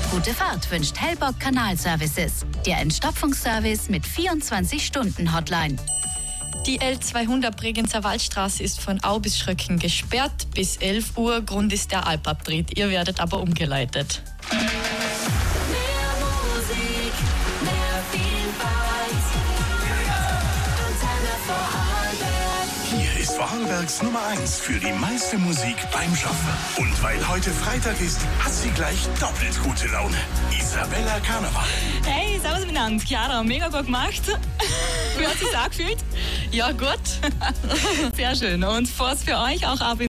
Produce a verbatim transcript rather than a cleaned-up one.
Gute Fahrt wünscht Hellbock Kanalservices. Der Entstopfungsservice mit vierundzwanzig-Stunden-Hotline. Die L zweihundert Bregenzer Waldstraße ist von Au bis Schröcken gesperrt. Bis elf Uhr. Grund ist der Alpabtritt. Ihr werdet aber umgeleitet. Mehr Musik, mehr Vielfalt. Antenne Vorarlberg. Hier ist Vorarlbergs Nummer eins für die meiste Musik beim Schaffen. Und weil heute Freitag ist, hat sie gleich doppelt gute Laune. Isabella Karneval. Hey, servus miteinander. Chiara, mega gut gemacht. Wie hat sich's angefühlt? Ja, gut. Sehr schön. Und was für euch auch ab